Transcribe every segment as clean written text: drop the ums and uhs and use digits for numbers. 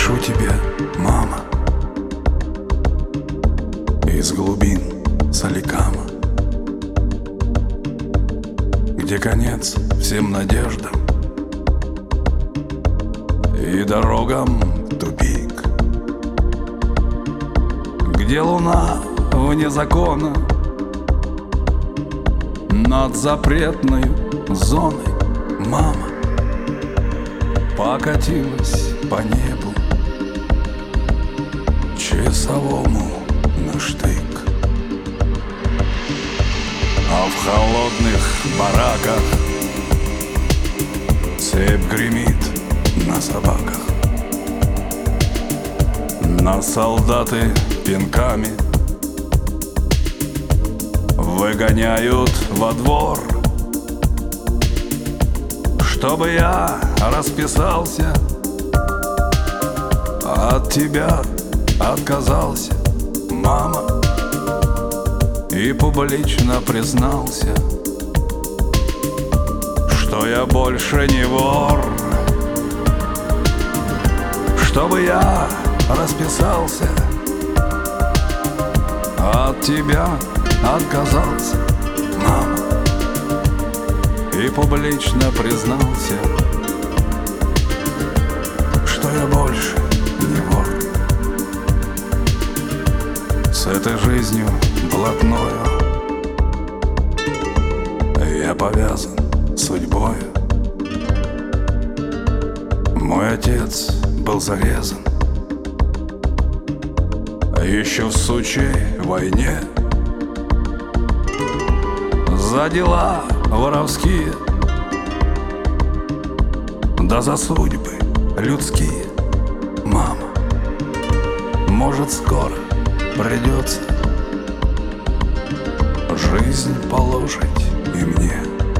Пишу тебе, мама, из глубин Соликама, где конец всем надеждам и дорогам тупик, где луна вне закона над запретной зоной, мама, покатилась по небу часовому на штык. А в холодных бараках цепь гремит на собаках, на солдаты пинками выгоняют во двор, чтобы я расписался, от тебя отказался, мама, и публично признался, что я больше не вор. Чтобы я расписался, от тебя отказался, мама, и публично признался, что я больше не вор. С этой жизнью блатною я повязан судьбою. Мой отец был зарезан еще в сучьей войне за дела воровские, да за судьбы людские, мама. Может, скоро придется жизнь положить и мне.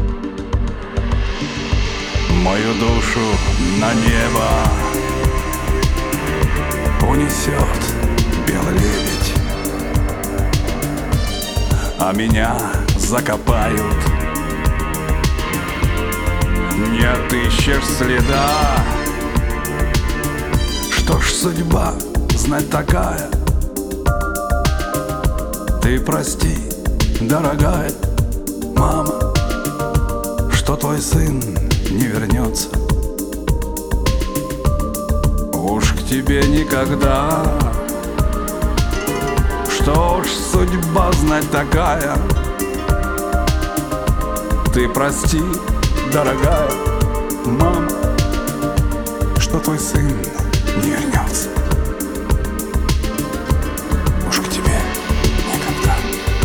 Мою душу на небо унесет белый лебедь, а меня закопают. Не отыщешь следа. Что ж, судьба, знать такая. Ты прости, дорогая мама, что твой сын не вернется уж к тебе никогда. Что ж, судьба, знать такая. Ты прости, дорогая мама, что твой сын не вернется уж к тебе никогда.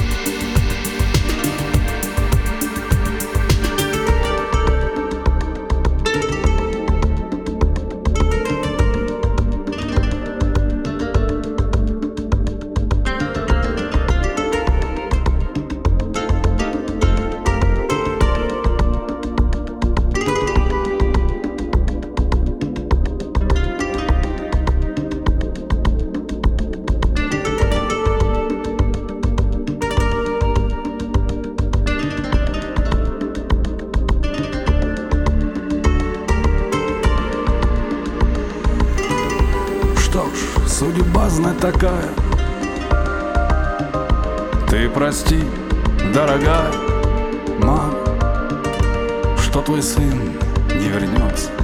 Что ж, судьба, знать такая. Ты прости, дорогая мама, что твой сын не вернется